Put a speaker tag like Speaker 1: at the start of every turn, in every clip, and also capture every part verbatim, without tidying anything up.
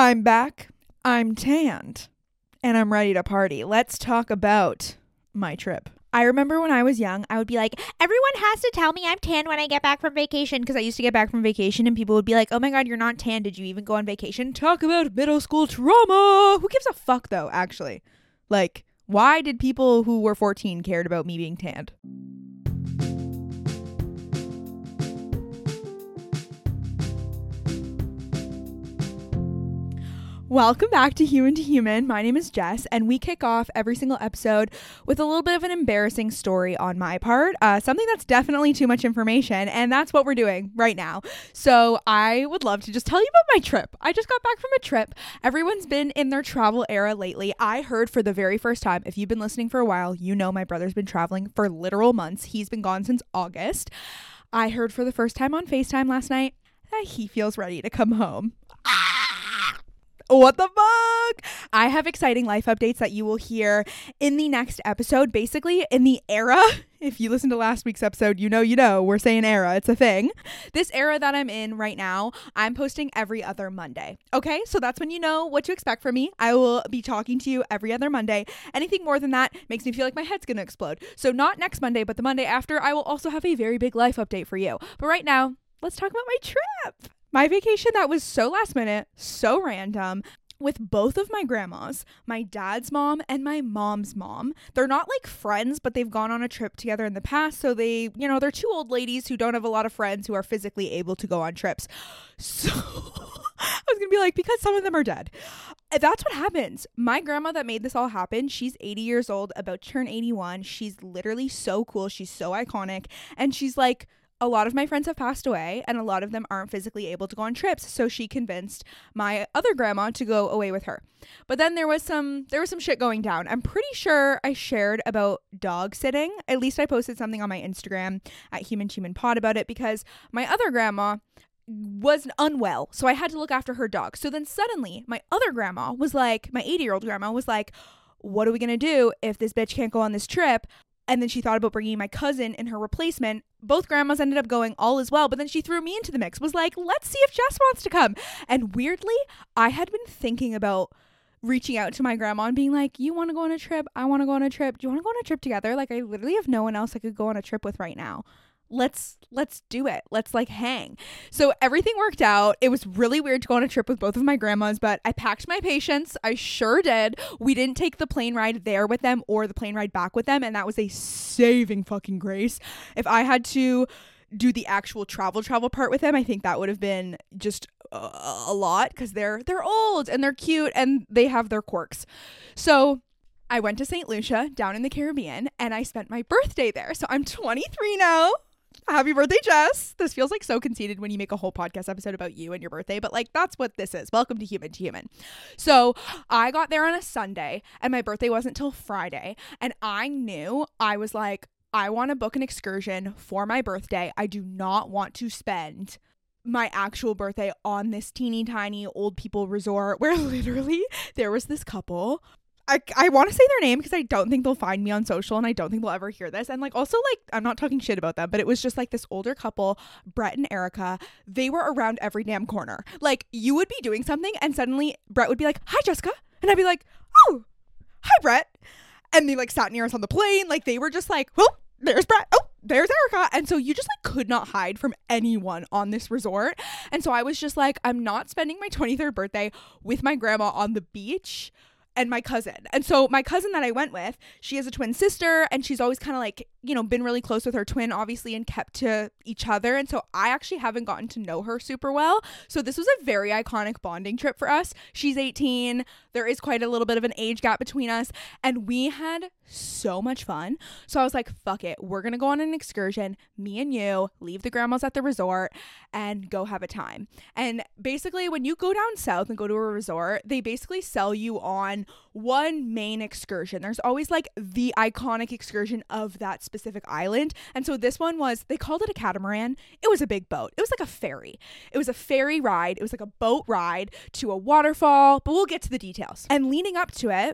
Speaker 1: I'm back, I'm tanned, and I'm ready to party. Let's talk about my trip. I remember when I was young, I would be like, everyone has to tell me I'm tan when I get back from vacation, because I used to get back from vacation and people would be like, oh my God, you're not tan. Did you even go on vacation? Talk about middle school trauma. Who gives a fuck though, actually? Like, why did people who were fourteen cared about me being tanned? Welcome back to Human to Human. My name is Jess, and we kick off every single episode with a little bit of an embarrassing story on my part, uh, something that's definitely too much information, and that's what we're doing right now. So I would love to just tell you about my trip. I just got back from a trip. Everyone's been in their travel era lately. I heard for the very first time, if you've been listening for a while, you know my brother's been traveling for literal months. He's been gone since August. I heard for the first time on FaceTime last night that he feels ready to come home. What the fuck? I have exciting life updates that you will hear in the next episode. Basically, in the era, if you listen to last week's episode, you know, you know, we're saying era. It's a thing. This era that I'm in right now, I'm posting every other Monday. Okay, so that's when you know what to expect from me. I will be talking to you every other Monday. Anything more than that makes me feel like my head's going to explode. So not next Monday, but the Monday after, I will also have a very big life update for you. But right now, let's talk about my trip. My vacation that was so last minute, so random, with both of my grandmas, my dad's mom and my mom's mom. They're not like friends, but they've gone on a trip together in the past. So they, you know, they're two old ladies who don't have a lot of friends who are physically able to go on trips. So I was going to be like, because some of them are dead. That's what happens. My grandma that made this all happen, she's eighty years old, about to turn eighty-one. She's literally so cool. She's so iconic. And she's like, a lot of my friends have passed away and a lot of them aren't physically able to go on trips. So she convinced my other grandma to go away with her. But then there was some there was some shit going down. I'm pretty sure I shared about dog sitting. At least I posted something on my Instagram at Human to Human Pod about it, because my other grandma was unwell. So I had to look after her dog. So then suddenly my other grandma was like, my eighty year old grandma was like, what are we going to do if this bitch can't go on this trip? And then she thought about bringing my cousin and her replacement. Both grandmas ended up going, all as well. But then she threw me into the mix, was like, let's see if Jess wants to come. And weirdly, I had been thinking about reaching out to my grandma and being like, you want to go on a trip? I want to go on a trip. Do you want to go on a trip together? Like, I literally have no one else I could go on a trip with right now. Let's let's do it. Let's like hang. So everything worked out. It was really weird to go on a trip with both of my grandmas, but I packed my patience. I sure did. We didn't take the plane ride there with them or the plane ride back with them, and that was a saving fucking grace. If I had to do the actual travel travel part with them, I think that would have been just a, a lot, because they're they're old and they're cute and they have their quirks. So I went to Saint Lucia down in the Caribbean and I spent my birthday there. So I'm twenty-three now. Happy birthday, Jess. This feels like so conceited when you make a whole podcast episode about you and your birthday, but like that's what this is. Welcome to Human to Human. So I got there on a Sunday and my birthday wasn't till Friday, and I knew, I was like, I want to book an excursion for my birthday. I do not want to spend my actual birthday on this teeny tiny old people resort where literally there was this couple. I, I want to say their name because I don't think they'll find me on social and I don't think they'll ever hear this. And like, also like, I'm not talking shit about them, but it was just like this older couple, Brett and Erica. They were around every damn corner. Like, you would be doing something and suddenly Brett would be like, hi, Jessica. And I'd be like, oh, hi, Brett. And they like sat near us on the plane. Like, they were just like, oh, there's Brett. Oh, there's Erica. And so you just like could not hide from anyone on this resort. And so I was just like, I'm not spending my twenty-third birthday with my grandma on the beach and my cousin. And so my cousin that I went with, she has a twin sister and she's always kind of like, you know, been really close with her twin, obviously, and kept to each other. And so I actually haven't gotten to know her super well. So this was a very iconic bonding trip for us. She's eighteen. There is quite a little bit of an age gap between us. And we had so much fun. So I was like, fuck it. We're going to go on an excursion, me and you, leave the grandmas at the resort and go have a time. And basically when you go down south and go to a resort, they basically sell you on one main excursion. There's always like the iconic excursion of that specific island. And so this one was, they called it a catamaran. It was a big boat. It was like a ferry. It was a ferry ride. It was like a boat ride to a waterfall, but we'll get to the details. And leading up to it,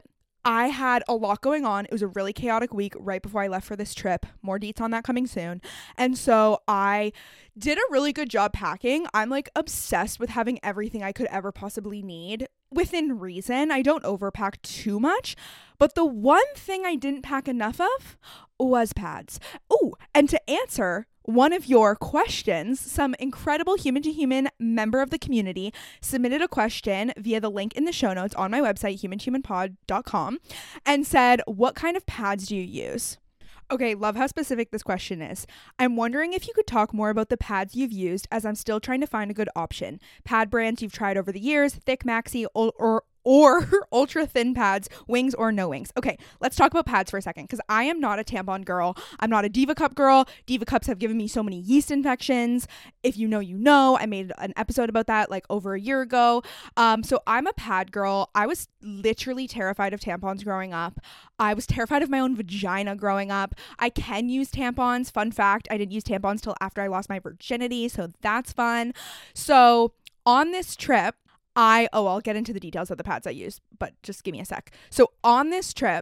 Speaker 1: I had a lot going on. It was a really chaotic week right before I left for this trip. More deets on that coming soon. And so I did a really good job packing. I'm like obsessed with having everything I could ever possibly need within reason. I don't overpack too much. But the one thing I didn't pack enough of was pads. Oh, and to answer one of your questions, some incredible human to human member of the community submitted a question via the link in the show notes on my website, human to human pod dot com, and said, what kind of pads do you use? Okay, love how specific this question is. I'm wondering if you could talk more about the pads you've used, as I'm still trying to find a good option. Pad brands you've tried over the years, thick, maxi, or, or or ultra thin pads, wings or no wings. Okay, let's talk about pads for a second, because I am not a tampon girl. I'm not a Diva Cup girl. Diva Cups have given me so many yeast infections. If you know, you know. I made an episode about that like over a year ago. Um, so I'm a pad girl. I was literally terrified of tampons growing up. I was terrified of my own vagina growing up. I can use tampons. Fun fact, I didn't use tampons till after I lost my virginity, so that's fun. So on this trip, I, oh, I'll get into the details of the pads I use, but just give me a sec. So on this trip,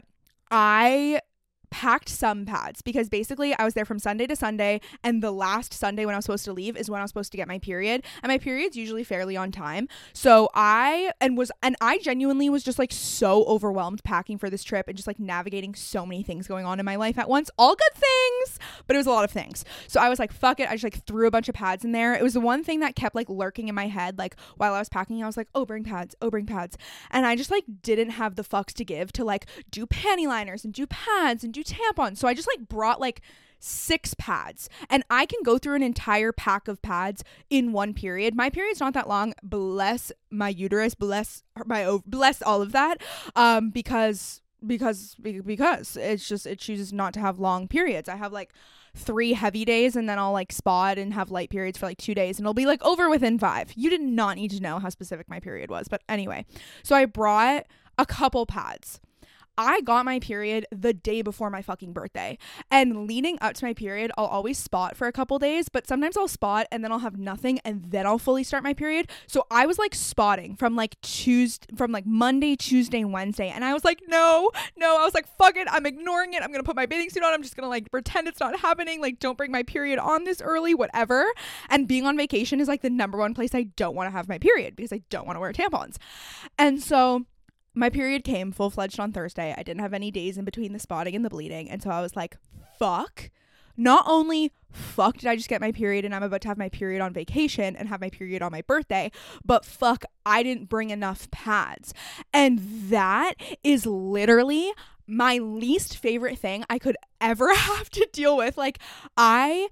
Speaker 1: I packed some pads because basically I was there from Sunday to Sunday, and the last Sunday when I was supposed to leave is when I was supposed to get my period, and my period's usually fairly on time. So I and was and I genuinely was just like so overwhelmed packing for this trip and just like navigating so many things going on in my life at once. All good things, but it was a lot of things. So I was like, fuck it. I just like threw a bunch of pads in there. It was the one thing that kept like lurking in my head. Like while I was packing, I was like, oh, bring pads, oh, bring pads. And I just like didn't have the fucks to give to like do panty liners and do pads and do tampons. So I just like brought like six pads, and I can go through an entire pack of pads in one period. My period's not that long, bless my uterus, bless my ov- bless all of that, um because because because it's just it chooses not to have long periods. I have like three heavy days, and then I'll like spot and have light periods for like two days, and it'll be like over within five. You did not need to know how specific my period was, but anyway, so I brought a couple pads. I got my period the day before my fucking birthday, and leading up to my period, I'll always spot for a couple days, but sometimes I'll spot and then I'll have nothing, and then I'll fully start my period. So I was like spotting from like Tuesday, from like Monday, Tuesday, Wednesday, and I was like, no, no, I was like, fuck it, I'm ignoring it. I'm gonna put my bathing suit on. I'm just gonna like pretend it's not happening. Like, don't bring my period on this early, whatever. And being on vacation is like the number one place I don't want to have my period because I don't want to wear tampons. And so my period came full-fledged on Thursday. I didn't have any days in between the spotting and the bleeding. And so I was like, fuck. Not only fuck did I just get my period and I'm about to have my period on vacation and have my period on my birthday, but fuck, I didn't bring enough pads. And that is literally my least favorite thing I could ever have to deal with. Like, I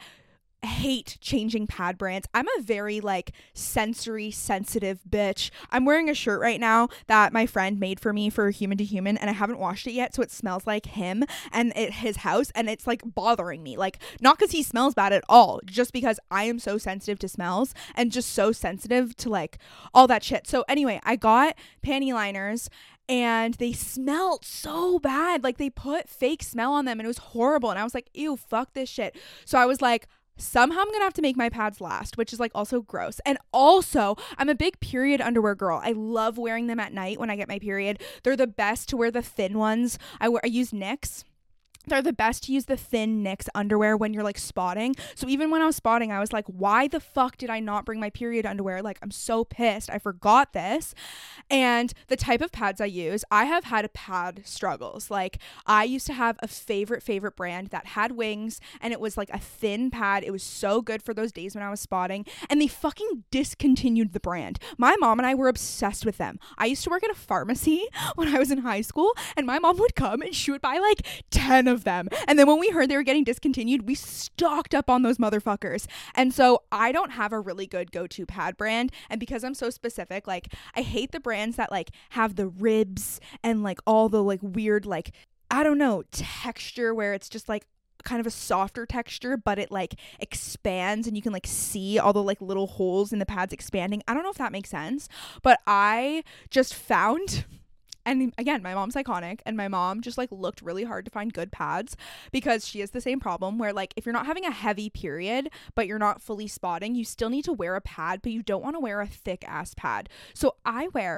Speaker 1: hate changing pad brands. I'm a very like sensory sensitive bitch. I'm wearing a shirt right now that my friend made for me for Human to Human, and I haven't washed it yet, so it smells like him and it, his house, and it's like bothering me. Like, not because he smells bad at all, just because I am so sensitive to smells and just so sensitive to like all that shit. So anyway, I got panty liners, and they smelled so bad. Like, they put fake smell on them, and it was horrible. And I was like, ew, fuck this shit. So I was like, somehow I'm gonna have to make my pads last, which is like also gross. And also, I'm a big period underwear girl. I love wearing them at night when I get my period. They're the best to wear, the thin ones. I wear I use Knix. They're the best to use the thin Knix underwear when you're like spotting. So even when I was spotting, I was like, why the fuck did I not bring my period underwear? Like, I'm so pissed. I forgot this. And the type of pads I use, I have had pad struggles. Like, I used to have a favorite, favorite brand that had wings, and it was like a thin pad. It was so good for those days when I was spotting, and they fucking discontinued the brand. My mom and I were obsessed with them. I used to work at a pharmacy when I was in high school, and my mom would come and she would buy like ten of them. And then when we heard they were getting discontinued, we stocked up on those motherfuckers. And so I don't have a really good go-to pad brand. And because I'm so specific, like, I hate the brands that like have the ribs and like all the like weird, like, I don't know, texture where it's just like kind of a softer texture, but it like expands and you can like see all the like little holes in the pads expanding. I don't know if that makes sense, but I just found... And again, my mom's iconic, and my mom just like looked really hard to find good pads because she has the same problem where like if you're not having a heavy period but you're not fully spotting, you still need to wear a pad, but you don't want to wear a thick ass pad. So I wear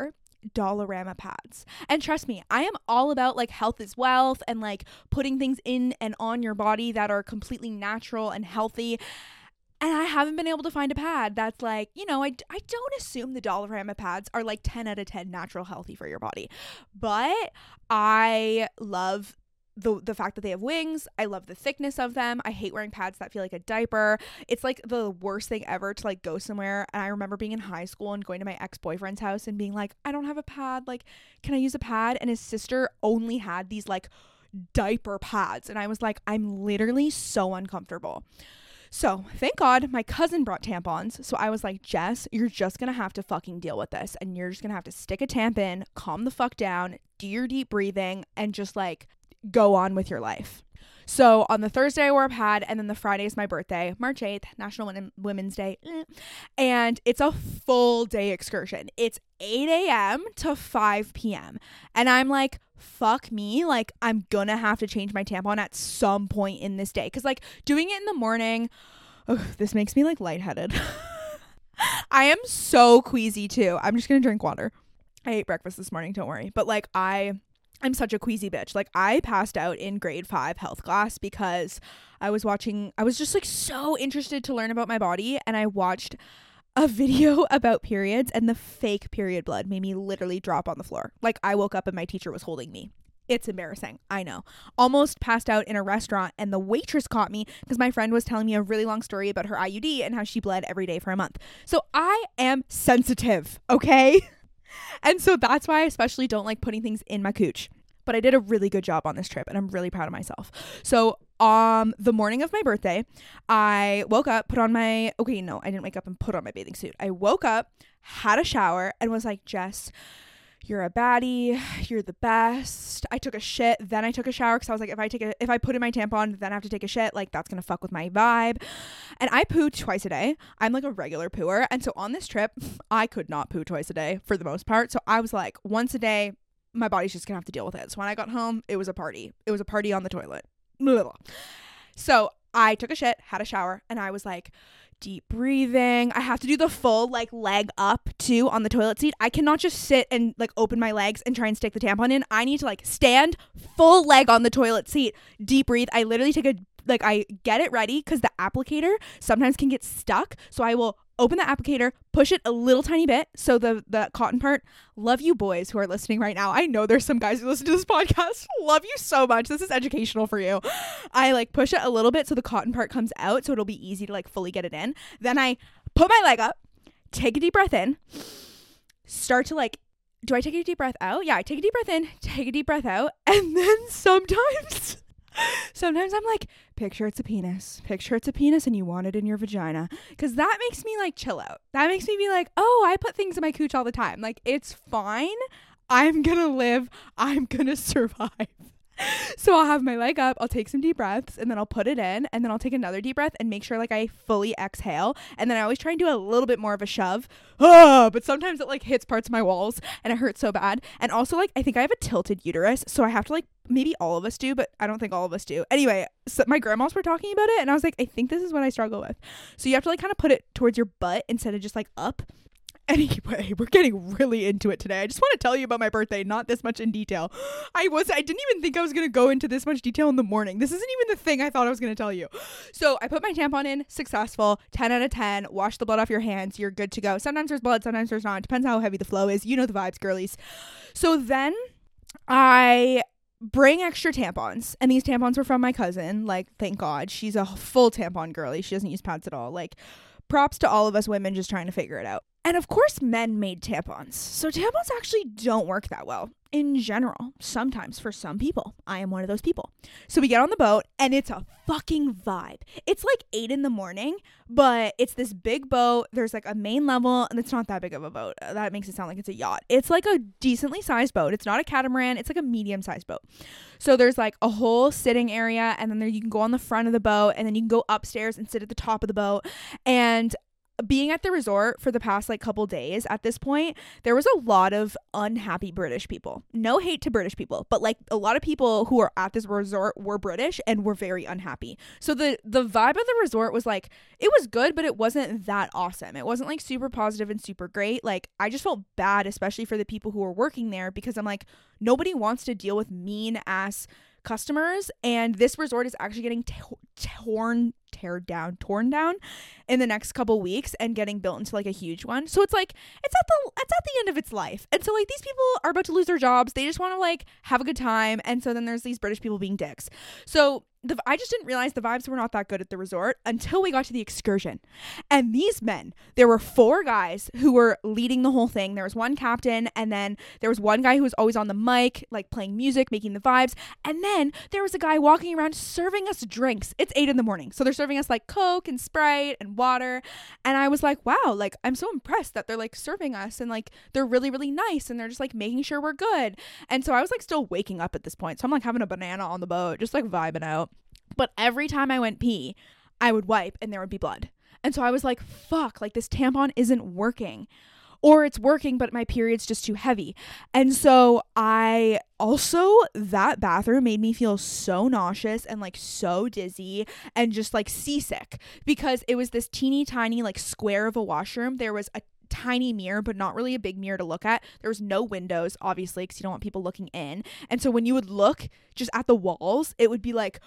Speaker 1: Dollarama pads. And trust me, I am all about like health is wealth and like putting things in and on your body that are completely natural and healthy. And I haven't been able to find a pad that's like, you know, I, I don't assume the Dollarama pads are like ten out of ten natural healthy for your body. But I love the the fact that they have wings. I love the thickness of them. I hate wearing pads that feel like a diaper. It's like the worst thing ever to like go somewhere. And I remember being in high school and going to my ex-boyfriend's house and being like, I don't have a pad. Like, can I use a pad? And his sister only had these like diaper pads. And I was like, I'm literally so uncomfortable. So thank God my cousin brought tampons. So I was like, Jess, you're just going to have to fucking deal with this. And you're just going to have to stick a tamp in, calm the fuck down, do your deep breathing, and just like go on with your life. So on the Thursday I wore a pad, and then the Friday is my birthday, March eighth, National Women- Women's Day. And it's a full day excursion. It's eight a.m. to five p.m. And I'm like, fuck me. Like, I'm gonna have to change my tampon at some point in this day. Cause like doing it in the morning, oh, this makes me like lightheaded. I am so queasy too. I'm just gonna drink water. I ate breakfast this morning, don't worry. But like I... I'm such a queasy bitch. Like, I passed out in grade five health class because I was watching, I was just like so interested to learn about my body. And I watched a video about periods, and the fake period blood made me literally drop on the floor. Like, I woke up and my teacher was holding me. It's embarrassing. I know. Almost passed out in a restaurant, and the waitress caught me because my friend was telling me a really long story about her I U D and how she bled every day for a month. So I am sensitive, okay? And so that's why I especially don't like putting things in my cooch. But I did a really good job on this trip, and I'm really proud of myself. So um, the morning of my birthday, I woke up, put on my, okay, no, I didn't wake up and put on my bathing suit. I woke up, had a shower, and was like, Jess, you're a baddie. You're the best. I took a shit. Then I took a shower because I was like, if I take a, if I put in my tampon, then I have to take a shit. Like, that's going to fuck with my vibe. And I poo twice a day. I'm like a regular pooer. And so on this trip, I could not poo twice a day for the most part. So I was like, once a day, my body's just going to have to deal with it. So when I got home, it was a party. It was a party on the toilet. So I took a shit, had a shower, and I was like, deep breathing. I have to do the full like leg up too on the toilet seat. I cannot just sit and like open my legs and try and stick the tampon in. I need to like stand full leg on the toilet seat, deep breathe. I literally take a like I get it ready because the applicator sometimes can get stuck. So I will open the applicator, push it a little tiny bit so the the cotton part. Love you boys who are listening right now. I know there's some guys who listen to this podcast. Love you so much. This is educational for you. I like push it a little bit so the cotton part comes out so it'll be easy to like fully get it in. Then I put my leg up, take a deep breath in, start to like, do I take a deep breath out? Yeah, I take a deep breath in, take a deep breath out, and then sometimes Sometimes I'm like, picture it's a penis. Picture it's a penis and you want it in your vagina. Because that makes me like chill out. That makes me be like, oh, I put things in my cooch all the time. Like, it's fine. I'm going to live. I'm going to survive. So I'll have my leg up, I'll take some deep breaths, and then I'll put it in, and then I'll take another deep breath and make sure like I fully exhale. And then I always try and do a little bit more of a shove. Oh, but sometimes it like hits parts of my walls and it hurts so bad. And also like I think I have a tilted uterus, so I have to like, maybe all of us do, but I don't think all of us do. Anyway, so my grandmas were talking about it and I was like, I think this is what I struggle with. So you have to like kind of put it towards your butt instead of just like up. Anyway, we're getting really into it today. I just want to tell you about my birthday, not this much in detail. I was, I didn't even think I was going to go into this much detail in the morning. This isn't even the thing I thought I was going to tell you. So I put my tampon in, successful, ten out of ten, wash the blood off your hands, you're good to go. Sometimes there's blood, sometimes there's not. Depends how heavy the flow is. You know the vibes, girlies. So then I bring extra tampons, and these tampons were from my cousin. Like, thank God. She's a full tampon girly. She doesn't use pads at all. Like, props to all of us women just trying to figure it out. And of course, men made tampons. So tampons actually don't work that well in general. Sometimes for some people. I am one of those people. So we get on the boat and it's a fucking vibe. It's like eight in the morning, but it's this big boat. There's like a main level and it's not that big of a boat. That makes it sound like it's a yacht. It's like a decently sized boat. It's not a catamaran. It's like a medium sized boat. So there's like a whole sitting area, and then there you can go on the front of the boat, and then you can go upstairs and sit at the top of the boat. And being at the resort for the past like couple days at this point, there was a lot of unhappy British people. No hate to British people, but like a lot of people who are at this resort were British and were very unhappy. So the the vibe of the resort was like, it was good, but it wasn't that awesome. It wasn't like super positive and super great. Like I just felt bad, especially for the people who were working there, because I'm like, nobody wants to deal with mean ass customers, and this resort is actually getting t- torn tear down torn down in the next couple weeks and getting built into like a huge one. So it's like it's at the it's at the end of its life, and so like these people are about to lose their jobs. They just want to like have a good time, and so then there's these British people being dicks. So the, I just didn't realize the vibes were not that good at the resort until we got to the excursion. And these men, there were four guys who were leading the whole thing. There was one captain, and then there was one guy who was always on the mic, like playing music, making the vibes. And then there was a guy walking around serving us drinks. It's eight in the morning. So they're serving us like Coke and Sprite and water. And I was like, wow, like I'm so impressed that they're like serving us, and like they're really, really nice, and they're just like making sure we're good. And so I was like still waking up at this point. So I'm like having a banana on the boat, just like vibing out. But every time I went pee, I would wipe and there would be blood. And so I was like, fuck, like this tampon isn't working. Or it's working, but my period's just too heavy. And so I also, that bathroom made me feel so nauseous and like so dizzy and just like seasick, because it was this teeny tiny like square of a washroom. There was a tiny mirror, but not really a big mirror to look at. There was no windows, obviously, because you don't want people looking in. And so when you would look just at the walls, it would be like,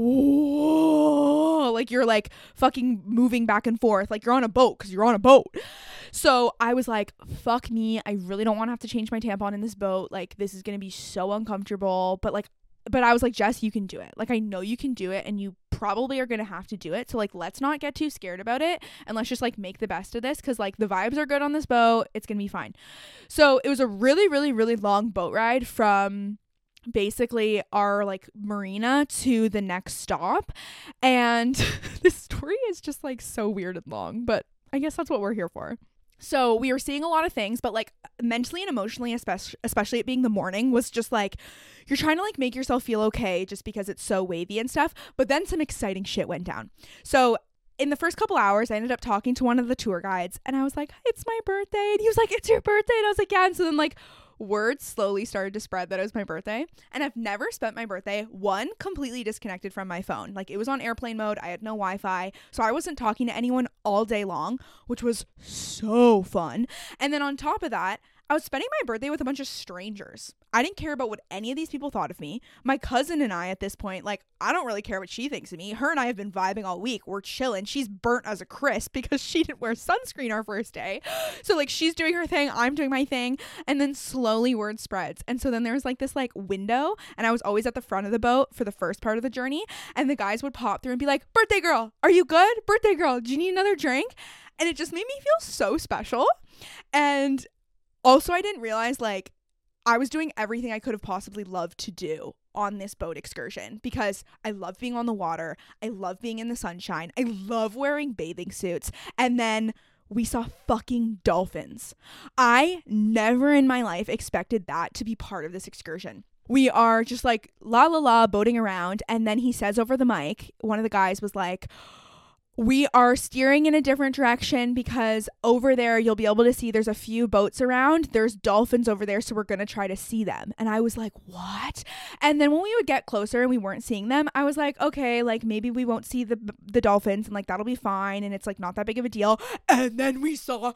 Speaker 1: whoa, like you're like fucking moving back and forth, like you're on a boat, because you're on a boat. So I was like, fuck me, I really don't want to have to change my tampon in this boat. Like this is gonna be so uncomfortable. But like but I was like, Jess, you can do it. Like I know you can do it, and you probably are gonna have to do it. So like let's not get too scared about it, and let's just like make the best of this, because like the vibes are good on this boat. It's gonna be fine. So it was a really really really long boat ride from basically our like marina to the next stop, and this story is just like so weird and long, but I guess that's what we're here for. So we were seeing a lot of things, but like mentally and emotionally, especially especially it being the morning, was just like you're trying to like make yourself feel okay just because it's so wavy and stuff. But then some exciting shit went down. So in the first couple hours, I ended up talking to one of the tour guides, and I was like, it's my birthday. And he was like, it's your birthday. And I was like, yeah. And so then like word slowly started to spread that it was my birthday. And I've never spent my birthday, one, completely disconnected from my phone. Like it was on airplane mode. I had no Wi-Fi. So I wasn't talking to anyone all day long, which was so fun. And then on top of that, I was spending my birthday with a bunch of strangers. I didn't care about what any of these people thought of me. My cousin and I at this point, like, I don't really care what she thinks of me. Her and I have been vibing all week. We're chilling. She's burnt as a crisp because she didn't wear sunscreen our first day. So, like, she's doing her thing. I'm doing my thing. And then slowly word spreads. And so then there was, like, this, like, window. And I was always at the front of the boat for the first part of the journey. And the guys would pop through and be like, birthday girl, are you good? Birthday girl, do you need another drink? And it just made me feel so special. And also, I didn't realize, like, I was doing everything I could have possibly loved to do on this boat excursion, because I love being on the water. I love being in the sunshine. I love wearing bathing suits. And then we saw fucking dolphins. I never in my life expected that to be part of this excursion. We are just like la la la boating around. And then he says over the mic, one of the guys was like, we are steering in a different direction because over there you'll be able to see there's a few boats around. There's dolphins over there, so we're going to try to see them. And I was like, what? And then when we would get closer and we weren't seeing them, I was like, okay, like maybe we won't see the the dolphins and like that'll be fine and it's like not that big of a deal. And then we saw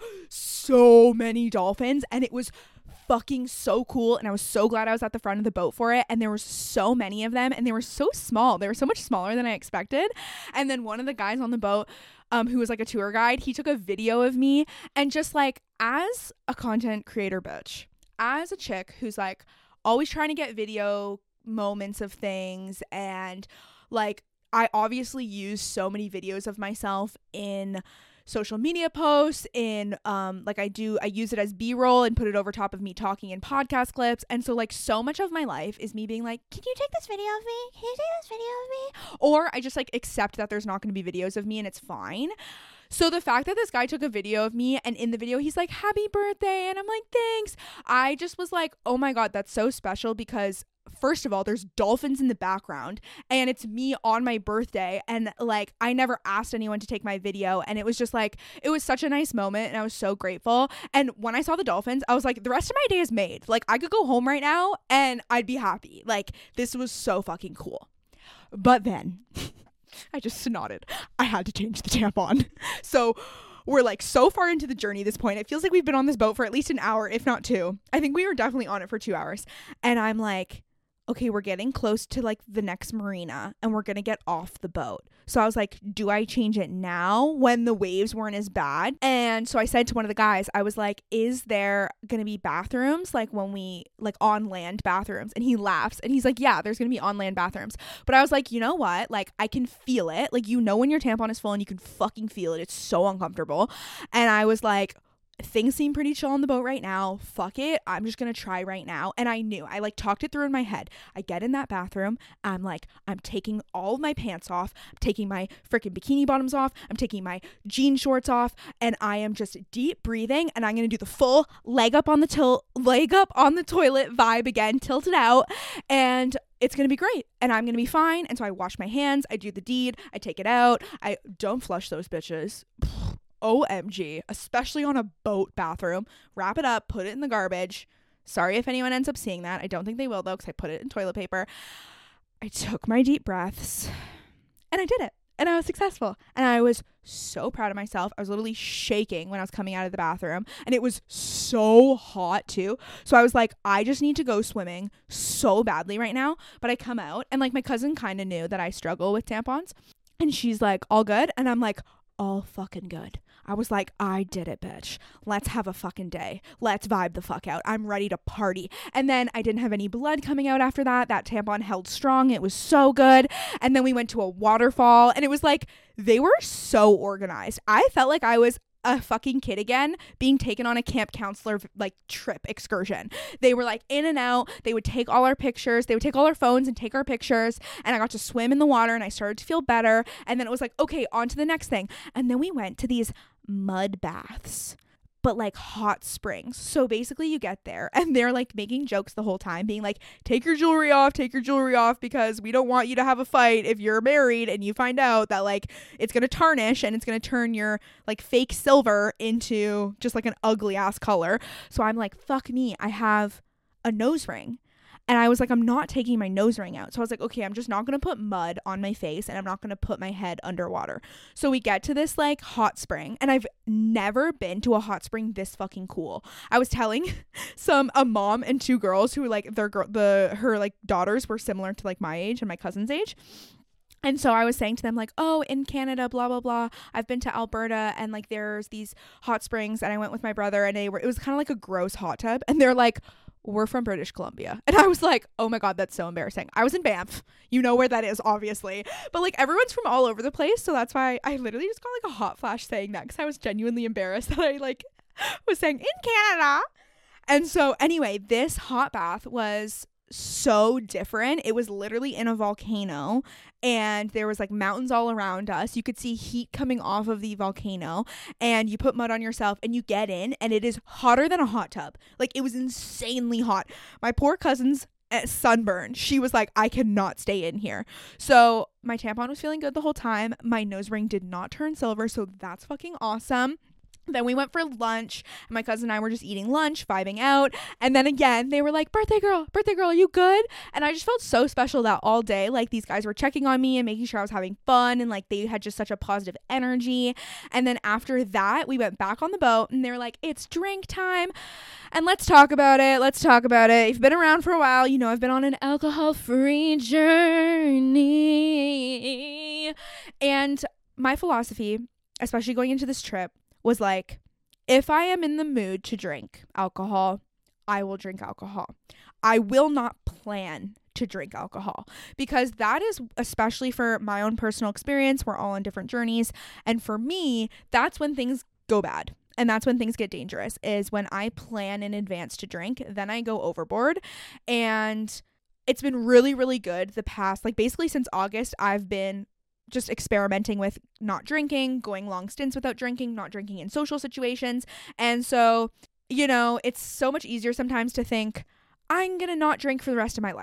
Speaker 1: so many dolphins and it was fucking so cool, and I was so glad I was at the front of the boat for it. And there were so many of them, and they were so small. They were so much smaller than I expected. And then one of the guys on the boat, um who was like a tour guide, he took a video of me, and just like, as a content creator bitch, as a chick who's like always trying to get video moments of things, and like I obviously use so many videos of myself in social media posts, in um like I do I use it as B-roll and put it over top of me talking in podcast clips. And so like so much of my life is me being like, can you take this video of me? Can you take this video of me? Or I just like accept that there's not going to be videos of me and it's fine. So the fact that this guy took a video of me, and in the video he's like, happy birthday, and I'm like, thanks. I just was like, oh my god, that's so special, because first of all, there's dolphins in the background and it's me on my birthday. And like, I never asked anyone to take my video. And it was just like, it was such a nice moment. And I was so grateful. And when I saw the dolphins, I was like, the rest of my day is made. Like, I could go home right now and I'd be happy. Like, this was so fucking cool. But then I just snotted. I had to change the tampon. So we're like so far into the journey at this point. It feels like we've been on this boat for at least an hour, if not two. I think we were definitely on it for two hours. And I'm like, okay, we're getting close to like the next marina and we're going to get off the boat. So I was like, do I change it now when the waves weren't as bad? And so I said to one of the guys, I was like, is there going to be bathrooms like when we like on land bathrooms? And he laughs and he's like, yeah, there's going to be on land bathrooms. But I was like, you know what? Like, I can feel it. Like, you know, when your tampon is full and you can fucking feel it. It's so uncomfortable. And I was like, things seem pretty chill on the boat right now. Fuck it. I'm just going to try right now. And I knew, I like talked it through in my head. I get in that bathroom. I'm like, I'm taking all of my pants off. I'm taking my freaking bikini bottoms off. I'm taking my jean shorts off. And I am just deep breathing. And I'm going to do the full leg up on the til- leg up on the toilet vibe again, tilted out. And it's going to be great. And I'm going to be fine. And so I wash my hands. I do the deed. I take it out. I don't flush those bitches. O M G, especially on a boat bathroom. Wrap it up, put it in the garbage. Sorry if anyone ends up seeing that. I don't think they will though, because I put it in toilet paper. I took my deep breaths and I did it. And I was successful. And I was so proud of myself. I was literally shaking when I was coming out of the bathroom. And it was so hot too. So I was like, I just need to go swimming so badly right now. But I come out and like my cousin kind of knew that I struggle with tampons. And she's like, all good? And I'm like, all fucking good. I was like, I did it, bitch. Let's have a fucking day. Let's vibe the fuck out. I'm ready to party. And then I didn't have any blood coming out after that. That tampon held strong. It was so good. And then we went to a waterfall and it was like, they were so organized. I felt like I was a fucking kid again being taken on a camp counselor like trip excursion. They were like in and out. They would take all our pictures. They would take all our phones and take our pictures. And I got to swim in the water and I started to feel better. And then it was like, okay, on to the next thing. And then we went to these mud baths, but like hot springs. So basically you get there and they're like making jokes the whole time, being like, take your jewelry off, take your jewelry off, because we don't want you to have a fight if you're married and you find out that like it's going to tarnish and it's going to turn your like fake silver into just like an ugly ass color. So I'm like, fuck me, I have a nose ring. And I was like, I'm not taking my nose ring out. So I was like, okay, I'm just not going to put mud on my face and I'm not going to put my head underwater. So we get to this like hot spring and I've never been to a hot spring this fucking cool. I was telling some, a mom and two girls who like their girl, the, her like daughters were similar to like my age and my cousin's age. And so I was saying to them like, oh, in Canada, blah, blah, blah. I've been to Alberta and like there's these hot springs and I went with my brother and they were, it was kind of like a gross hot tub. And they're like, we're from British Columbia. And I was like, oh my God, that's so embarrassing. I was in Banff. You know where that is, obviously. But like everyone's from all over the place. So that's why I literally just got like a hot flash saying that because I was genuinely embarrassed that I like was saying in Canada. And so anyway, this hot bath was so different. It was literally in a volcano and there was like mountains all around us. You could see heat coming off of the volcano and you put mud on yourself and you get in and it is hotter than a hot tub. Like it was insanely hot. My poor cousin's sunburn. She was like, I cannot stay in here. So my tampon was feeling good the whole time. My nose ring did not turn silver. So that's fucking awesome. Then we went for lunch and my cousin and I were just eating lunch, vibing out. And then again, they were like, birthday girl, birthday girl, are you good? And I just felt so special that all day, like these guys were checking on me and making sure I was having fun. And like they had just such a positive energy. And then after that, we went back on the boat and they were like, it's drink time. And let's talk about it. Let's talk about it. If you've been around for a while, you know I've been on an alcohol-free journey. And my philosophy, especially going into this trip, was like, if I am in the mood to drink alcohol, I will drink alcohol. I will not plan to drink alcohol because that is, especially for my own personal experience, we're all on different journeys. And for me, that's when things go bad. And that's when things get dangerous, is when I plan in advance to drink, then I go overboard. And it's been really, really good the past, like basically since August, I've been just experimenting with not drinking, going long stints without drinking, not drinking in social situations. And so, you know, it's so much easier sometimes to think, I'm going to not drink for the rest of my life.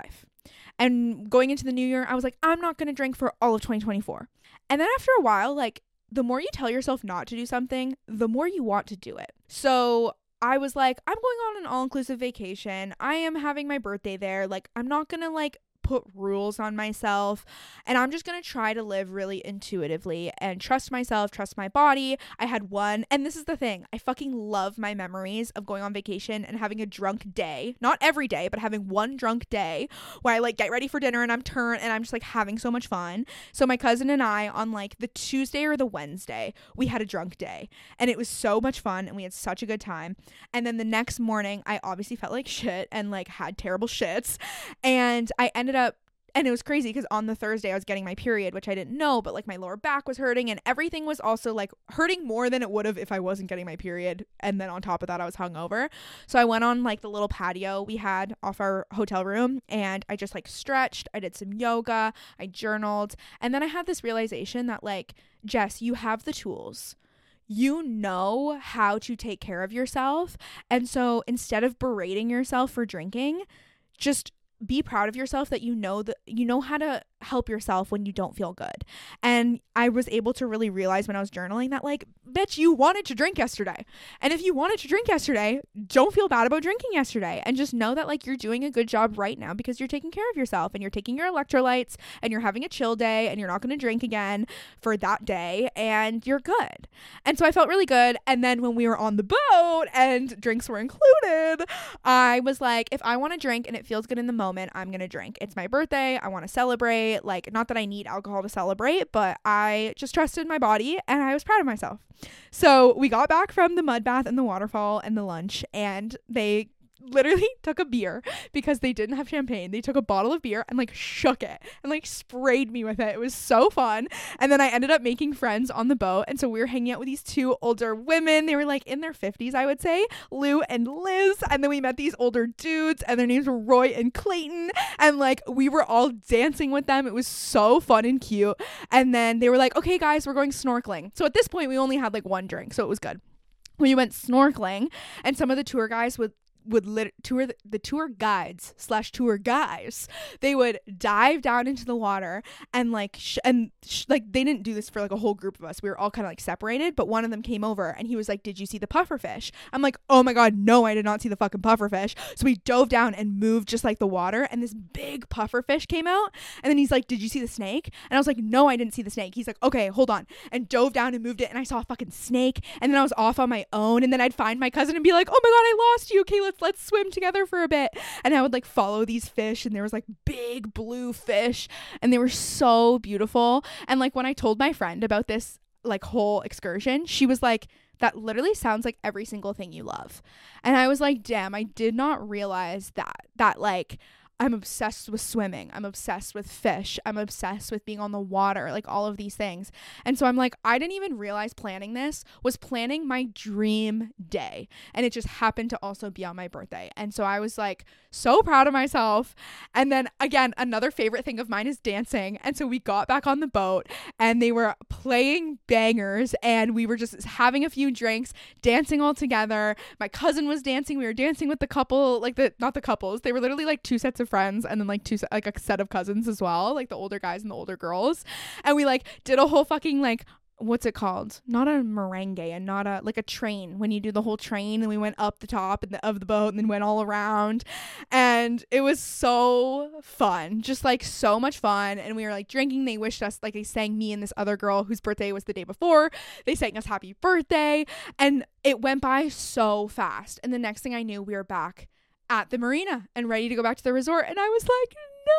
Speaker 1: And going into the new year, I was like, I'm not going to drink for all of twenty twenty-four. And then after a while, like, the more you tell yourself not to do something, the more you want to do it. So I was like, I'm going on an all-inclusive vacation. I am having my birthday there. Like, I'm not going to, like, put rules on myself, and I'm just gonna try to live really intuitively and trust myself, trust my body. I had one, and this is the thing, I fucking love my memories of going on vacation and having a drunk day, not every day, but having one drunk day where I like get ready for dinner and I'm turned and I'm just like having so much fun. So my cousin and I, on like the Tuesday or the Wednesday, we had a drunk day, and it was so much fun and we had such a good time. And then the next morning I obviously felt like shit and like had terrible shits, and I ended up and it was crazy because on the Thursday I was getting my period, which I didn't know, but like my lower back was hurting and everything was also like hurting more than it would have if I wasn't getting my period. And then on top of that, I was hungover. So I went on like the little patio we had off our hotel room, and I just like stretched. I did some yoga. I journaled. And then I had this realization that like, Jess, you have the tools. You know how to take care of yourself. And so instead of berating yourself for drinking, just be proud of yourself that you know that you know how to help yourself when you don't feel good. And I was able to really realize when I was journaling that like, bitch, you wanted to drink yesterday. And if you wanted to drink yesterday, don't feel bad about drinking yesterday, and just know that like you're doing a good job right now because you're taking care of yourself and you're taking your electrolytes and you're having a chill day and you're not going to drink again for that day and you're good. And so I felt really good. And then when we were on the boat and drinks were included, I was like, if I want to drink and it feels good in the moment, I'm going to drink. It's my birthday. I want to celebrate. Like, not that I need alcohol to celebrate, but I just trusted my body and I was proud of myself. So we got back from the mud bath and the waterfall and the lunch, and they literally took a beer because they didn't have champagne. They took a bottle of beer and like shook it and like sprayed me with it. It was so fun. And then I ended up making friends on the boat, and so we were hanging out with these two older women. They were like in their fifties, I would say, Lou and Liz. And then we met these older dudes, and their names were Roy and Clayton, and like we were all dancing with them. It was so fun and cute. And then they were like, okay guys, we're going snorkeling. So at this point we only had like one drink, so it was good. We went snorkeling, and some of the tour guys would would lit- tour the, the tour guides slash tour guys, they would dive down into the water and like sh- and sh- like they didn't do this for like a whole group of us. We were all kind of like separated, but one of them came over and he was like, did you see the pufferfish? I'm like, oh my god, no, I did not see the fucking pufferfish. So we dove down and moved just like the water, and this big pufferfish came out, and then he's like, did you see the snake? And I was like, no, I didn't see the snake. He's like, okay, hold on, and dove down and moved it, and I saw a fucking snake, and then I was off on my own, and then I'd find my cousin and be like, oh my god, I lost you. Okay, let's let's swim together for a bit. And I would like follow these fish, and there was like big blue fish, and they were so beautiful. And like when I told my friend about this like whole excursion, she was like, that literally sounds like every single thing you love. And I was like, damn, I did not realize that that like I'm obsessed with swimming. I'm obsessed with fish. I'm obsessed with being on the water, like all of these things. And so I'm like, I didn't even realize planning this was planning my dream day. And it just happened to also be on my birthday. And so I was like so proud of myself. And then again, another favorite thing of mine is dancing. And so we got back on the boat and they were playing bangers, and we were just having a few drinks, dancing all together. My cousin was dancing. We were dancing with the couple, like the, not the couples. They were literally like two sets of friends, and then like two like a set of cousins as well, like the older guys and the older girls. And we like did a whole fucking like, what's it called, not a merengue, and not a like a train, when you do the whole train, and we went up the top and the, of the boat and then went all around, and it was so fun, just like so much fun. And we were like drinking. They wished us, like they sang me and this other girl whose birthday was the day before, they sang us happy birthday, and it went by so fast. And the next thing I knew, we were back at the marina and ready to go back to the resort. And I was like,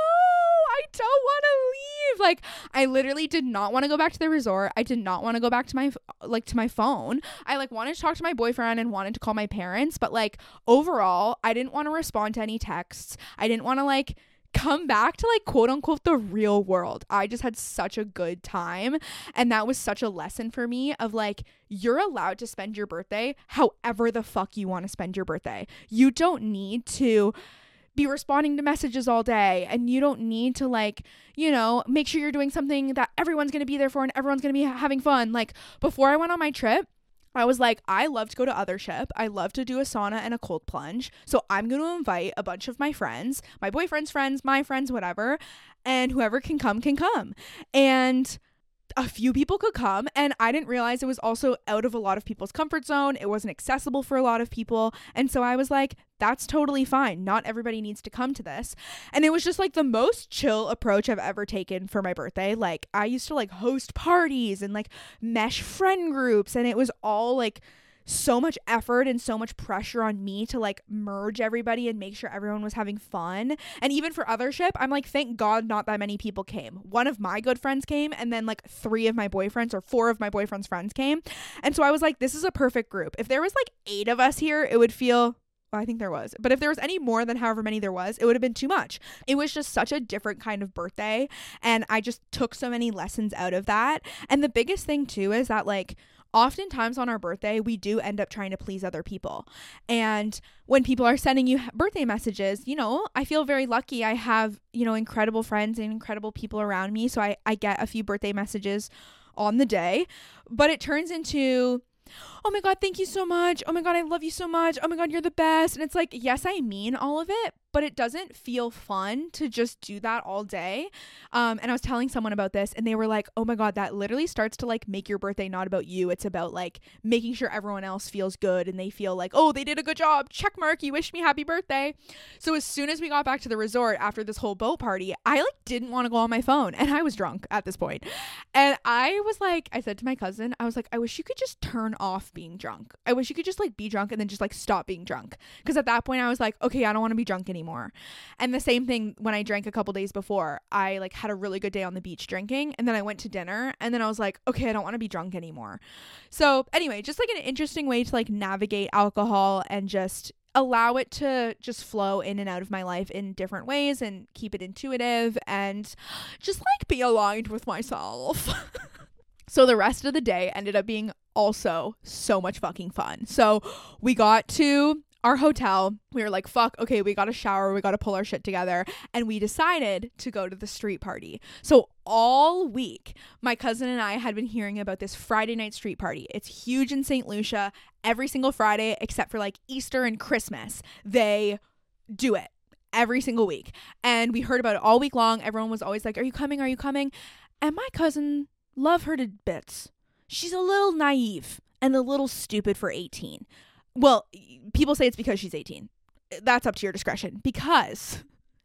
Speaker 1: no, I don't want to leave. Like, I literally did not want to go back to the resort. I did not want to go back to my, like, to my phone. I, like, wanted to talk to my boyfriend and wanted to call my parents. But, like, overall, I didn't want to respond to any texts. I didn't want to, like, come back to like quote unquote the real world. I just had such a good time, and that was such a lesson for me of like, you're allowed to spend your birthday however the fuck you want to spend your birthday. You don't need to be responding to messages all day, and you don't need to like, you know, make sure you're doing something that everyone's going to be there for and everyone's going to be ha- having fun. Like before I went on my trip, I was like, I love to go to Othership. I love to do a sauna and a cold plunge. So I'm going to invite a bunch of my friends, my boyfriend's friends, my friends, whatever. And whoever can come can come. And a few people could come, and I didn't realize it was also out of a lot of people's comfort zone. It wasn't accessible for a lot of people. And so I was like, that's totally fine. Not everybody needs to come to this. And it was just like the most chill approach I've ever taken for my birthday. Like, I used to like host parties and like mesh friend groups, and it was all like so much effort and so much pressure on me to like merge everybody and make sure everyone was having fun. And even for Othership, I'm like, thank God not that many people came. One of my good friends came, and then like three of my boyfriends or four of my boyfriend's friends came. And so I was like, this is a perfect group. If there was like eight of us here, it would feel, well, I think there was, but if there was any more than however many there was, it would have been too much. It was just such a different kind of birthday, and I just took so many lessons out of that. And the biggest thing too is that like oftentimes on our birthday, we do end up trying to please other people. And when people are sending you birthday messages, you know, I feel very lucky. I have, you know, incredible friends and incredible people around me. So I, I get a few birthday messages on the day, but it turns into, oh my God, thank you so much. Oh my God, I love you so much. Oh my God, you're the best. And it's like, yes, I mean all of it, but it doesn't feel fun to just do that all day. Um, and I was telling someone about this, and they were like, oh my God, that literally starts to like make your birthday not about you. It's about like making sure everyone else feels good and they feel like, oh, they did a good job. Check mark. You wished me happy birthday. So as soon as we got back to the resort after this whole boat party, I like didn't want to go on my phone, and I was drunk at this point. And I was like, I said to my cousin, I was like, I wish you could just turn off being drunk. I wish you could just like be drunk and then just like stop being drunk. Because at that point I was like, okay, I don't want to be drunk anymore. Anymore. And the same thing when I drank a couple days before. I like had a really good day on the beach drinking, and then I went to dinner, and then I was like, okay, I don't want to be drunk anymore. So anyway, just like an interesting way to like navigate alcohol and just allow it to just flow in and out of my life in different ways and keep it intuitive and just like be aligned with myself. So the rest of the day ended up being also so much fucking fun. So we got to our hotel. We were like, fuck, okay, we got to shower, we got to pull our shit together, and we decided to go to the street party. So all week, my cousin and I had been hearing about this Friday night street party. It's huge in Saint Lucia. Every single Friday, except for like Easter and Christmas, they do it every single week. And we heard about it all week long. Everyone was always like, are you coming? Are you coming? And my cousin, love her to bits. She's a little naive and a little stupid for eighteen. Well, people say it's because she's eighteen. That's up to your discretion, because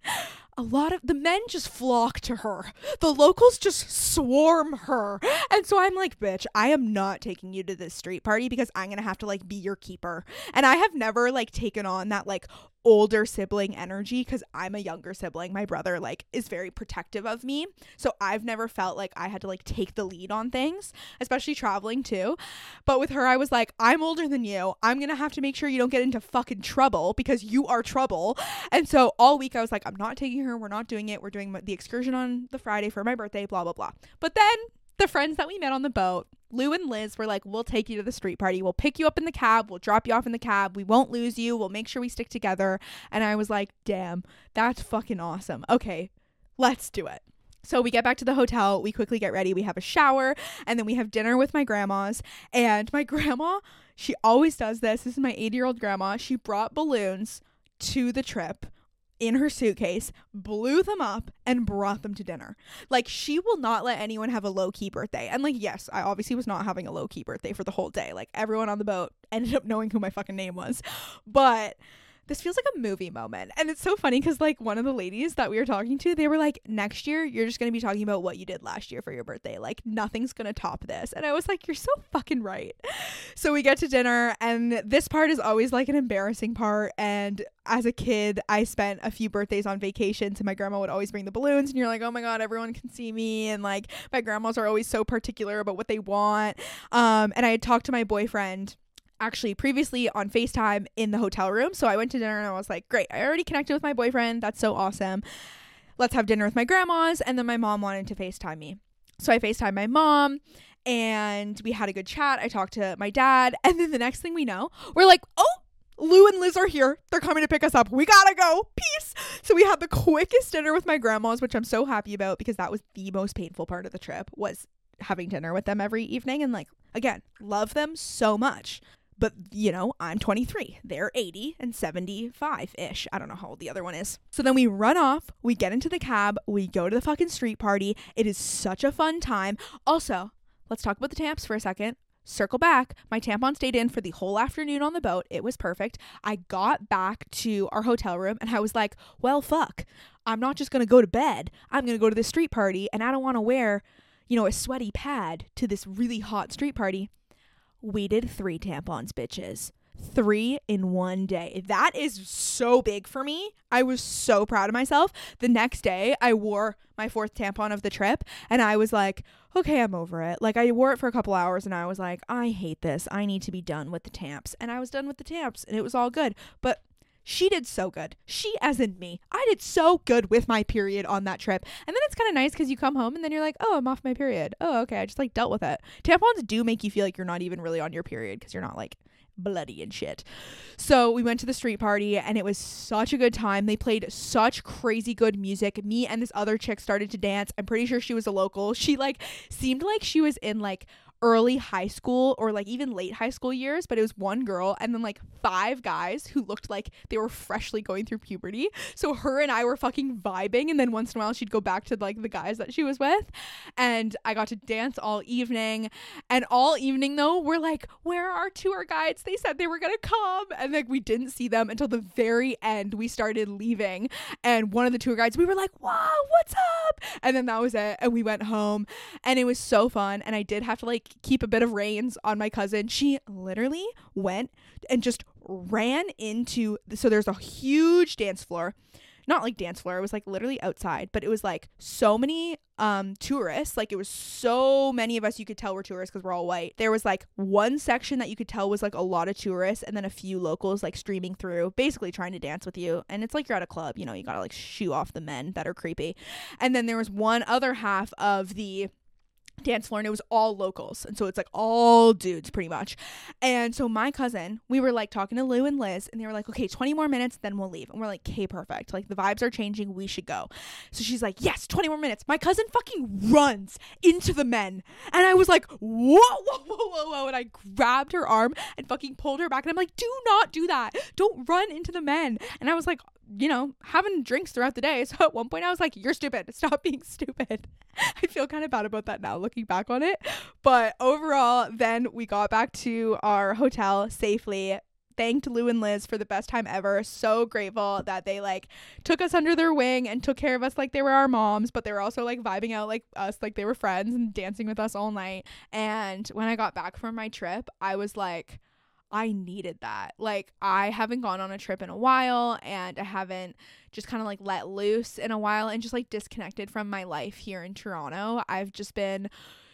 Speaker 1: a lot of the men just flock to her. The locals just swarm her. And so I'm like, bitch, I am not taking you to this street party because I'm going to have to like be your keeper. And I have never like taken on that like older sibling energy because I'm a younger sibling. My brother like is very protective of me. So I've never felt like I had to like take the lead on things, especially traveling too. But with her, I was like, I'm older than you. I'm going to have to make sure you don't get into fucking trouble because you are trouble. And so all week I was like, I'm not taking her. We're not doing it. We're doing the excursion on the Friday for my birthday, blah, blah, blah. But then the friends that we met on the boat, Lou and Liz, were like, we'll take you to the street party. We'll pick you up in the cab. We'll drop you off in the cab. We won't lose you. We'll make sure we stick together. And I was like, damn, that's fucking awesome. Okay, let's do it. So we get back to the hotel. We quickly get ready. We have a shower, and then we have dinner with my grandmas. And my grandma, she always does this. This is my eighty-year-old grandma. She brought balloons to the trip in her suitcase, blew them up, and brought them to dinner. Like, she will not let anyone have a low-key birthday. And like, yes, I obviously was not having a low-key birthday for the whole day. Like, everyone on the boat ended up knowing who my fucking name was. But this feels like a movie moment. And it's so funny because like one of the ladies that we were talking to, they were like, next year you're just going to be talking about what you did last year for your birthday. Like, nothing's going to top this. And I was like, you're so fucking right. So we get to dinner, and this part is always like an embarrassing part. And as a kid, I spent a few birthdays on vacations, and my grandma would always bring the balloons, and you're like, oh my God, everyone can see me. And like, my grandmas are always so particular about what they want. Um, and I had talked to my boyfriend actually previously on FaceTime in the hotel room. So I went to dinner, and I was like, great, I already connected with my boyfriend. That's so awesome. Let's have dinner with my grandmas. And then my mom wanted to FaceTime me. So I FaceTime my mom, and we had a good chat. I talked to my dad. And then the next thing we know, we're like, oh, Lou and Liz are here. They're coming to pick us up. We gotta go. Peace. So we had the quickest dinner with my grandmas, which I'm so happy about because that was the most painful part of the trip, was having dinner with them every evening. And like, again, love them so much. But, you know, I'm twenty-three. They're eighty and seventy-five-ish. I don't know how old the other one is. So then we run off. We get into the cab. We go to the fucking street party. It is such a fun time. Also, let's talk about the Tamps for a second. Circle back. My tampon stayed in for the whole afternoon on the boat. It was perfect. I got back to our hotel room and I was like, well, fuck. I'm not just going to go to bed. I'm going to go to the street party, and I don't want to wear, you know, a sweaty pad to this really hot street party. We did three tampons, bitches. Three in one day. That is so big for me. I was so proud of myself. The next day, I wore my fourth tampon of the trip, and I was like, okay, I'm over it. Like, I wore it for a couple hours, and I was like, I hate this. I need to be done with the Tamps. And I was done with the Tamps, and it was all good. But she did so good. She, as in me. I did so good with my period on that trip. And then it's kind of nice because you come home and then you're like, oh, I'm off my period. Oh, okay. I just like dealt with it. Tampons do make you feel like you're not even really on your period because you're not like bloody and shit. So we went to the street party and it was such a good time. They played such crazy good music. Me and this other chick started to dance. I'm pretty sure she was a local. She like seemed like she was in like early high school or like even late high school years, but it was one girl and then like five guys who looked like they were freshly going through puberty. So her and I were fucking vibing, and then once in a while she'd go back to like the guys that she was with, and I got to dance all evening. And all evening though, we're like, where are our tour guides? They said they were gonna come, and like we didn't see them until the very end. We started leaving, and one of the tour guides, we were like, wow, what's up? And then that was it, and we went home, and it was so fun. And I did have to like keep a bit of reins on my cousin. She literally went and just ran into, so there's a huge dance floor, not like dance floor, it was like literally outside, but it was like so many um tourists, like it was so many of us you could tell were tourists because we're all white. There was like one section that you could tell was like a lot of tourists, and then a few locals like streaming through, basically trying to dance with you. And it's like you're at a club, you know, you gotta like shoo off the men that are creepy. And then there was one other half of the dance floor, and it was all locals, and so it's like all dudes pretty much. And so my cousin, we were like talking to Lou and Liz, and they were like, okay, twenty more minutes then we'll leave. And we're like, okay, perfect, like the vibes are changing, we should go. So she's like, yes, twenty more minutes. My cousin fucking runs into the men, and I was like, whoa whoa whoa whoa whoa and I grabbed her arm and fucking pulled her back, and I'm like, do not do that, don't run into the men. And I was like, you know, having drinks throughout the day. So at one point I was like, you're stupid. Stop being stupid. I feel kind of bad about that now looking back on it. But overall, then we got back to our hotel safely. Thanked Lou and Liz for the best time ever. So grateful that they like took us under their wing and took care of us like they were our moms, but they were also like vibing out like us, like they were friends, and dancing with us all night. And when I got back from my trip, I was like, I needed that. Like, I haven't gone on a trip in a while, and I haven't just kind of like let loose in a while, and just like disconnected from my life here in Toronto. I've just been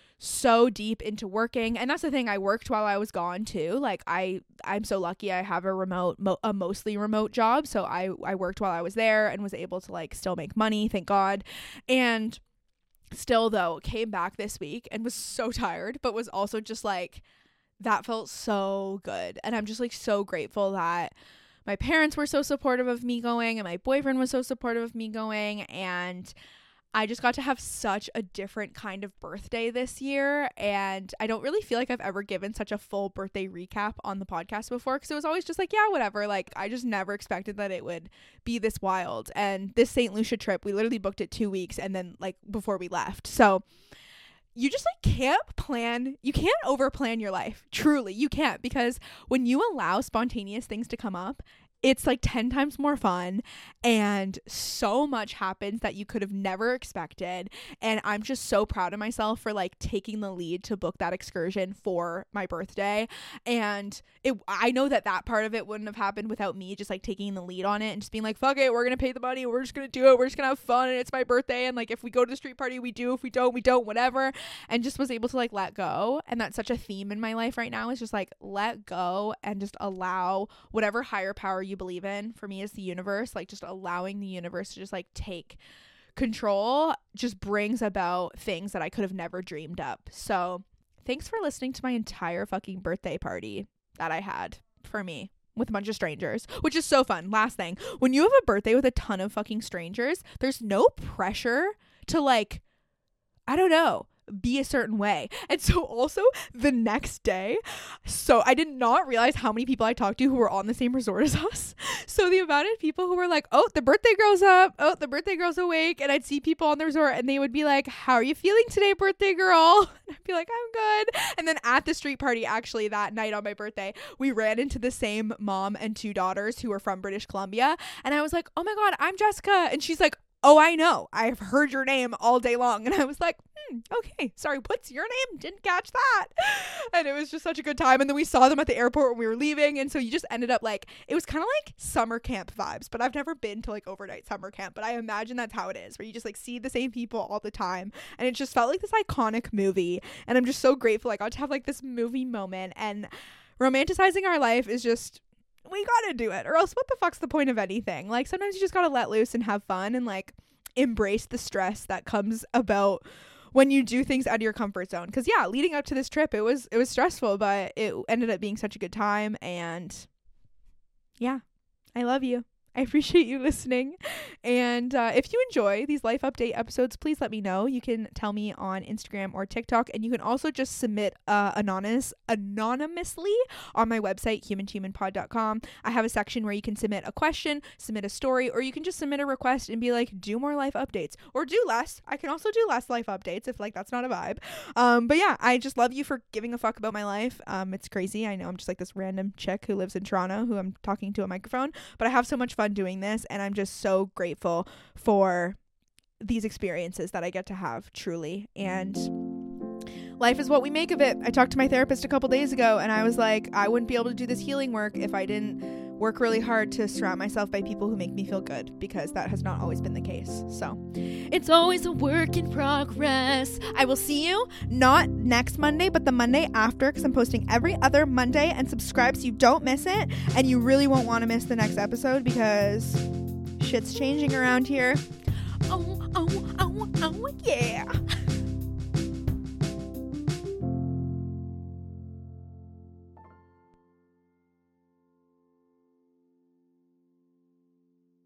Speaker 1: so deep into working, and that's the thing, I worked while I was gone too. Like I I'm so lucky I have a remote mo- a mostly remote job, so I I worked while I was there and was able to like still make money, thank God. And still though, came back this week and was so tired, but was also just like, that felt so good. And I'm just like so grateful that my parents were so supportive of me going, and my boyfriend was so supportive of me going, and I just got to have such a different kind of birthday this year. And I don't really feel like I've ever given such a full birthday recap on the podcast before, because it was always just like, yeah, whatever. Like, I just never expected that it would be this wild. And this Saint Lucia trip, we literally booked it two weeks and then like before we left. So you just like can't plan, you can't over plan your life. Truly, you can't, because when you allow spontaneous things to come up, it's like ten times more fun, and so much happens that you could have never expected. And I'm just so proud of myself for like taking the lead to book that excursion for my birthday. And it, I know that that part of it wouldn't have happened without me just like taking the lead on it and just being like, fuck it, we're gonna pay the money, we're just gonna do it, we're just gonna have fun, and it's my birthday, and like if we go to the street party we do, if we don't we don't, whatever. And just was able to like let go. And that's such a theme in my life right now, is just like let go and just allow whatever higher power you you believe in. For me, is the universe. Like just allowing the universe to just like take control just brings about things that I could have never dreamed up. So thanks for listening to my entire fucking birthday party that I had for me with a bunch of strangers, which is so fun. Last thing, when you have a birthday with a ton of fucking strangers, there's no pressure to like, I don't know, be a certain way. And so also the next day, so I did not realize how many people I talked to who were on the same resort as us. So the amount of people who were like, oh, the birthday girl's up, oh, the birthday girl's awake, and I'd see people on the resort and they would be like, how are you feeling today, birthday girl? And I'd be like, I'm good. And then at the street party, actually that night on my birthday, we ran into the same mom and two daughters who were from British Columbia, and I was like, oh my god, I'm Jessica. And she's like, oh, I know, I've heard your name all day long. And I was like, hmm, okay, sorry, what's your name? Didn't catch that. And it was just such a good time. And then we saw them at the airport when we were leaving. And so you just ended up like, it was kind of like summer camp vibes, but I've never been to like overnight summer camp, but I imagine that's how it is, where you just like see the same people all the time. And it just felt like this iconic movie. And I'm just so grateful I got to have like this movie moment. And romanticizing our life is just, we gotta do it, or else what the fuck's the point of anything? Like, sometimes you just gotta let loose and have fun and like embrace the stress that comes about when you do things out of your comfort zone. Because yeah, leading up to this trip, it was it was stressful, but it ended up being such a good time. And yeah, I love you. I appreciate you listening. And uh, if you enjoy these life update episodes, please let me know. You can tell me on Instagram or TikTok, and you can also just submit uh, anonymous anonymously on my website, human to human pod dot com. I have a section where you can submit a question, submit a story, or you can just submit a request and be like, do more life updates, or do less. I can also do less life updates if like that's not a vibe. Um, but yeah, I just love you for giving a fuck about my life. Um, it's crazy. I know I'm just like this random chick who lives in Toronto who I'm talking to a microphone, but I have so much fun doing this, and I'm just so grateful for these experiences that I get to have, truly. And life is what we make of it. I talked to my therapist a couple days ago, and I was like, I wouldn't be able to do this healing work if I didn't work really hard to surround myself by people who make me feel good, because that has not always been the case. So it's always a work in progress. I will see you not next Monday, but the Monday after, because I'm posting every other Monday. And subscribe so you don't miss it, and you really won't want to miss the next episode because shit's changing around here. Oh, oh, oh, oh, yeah.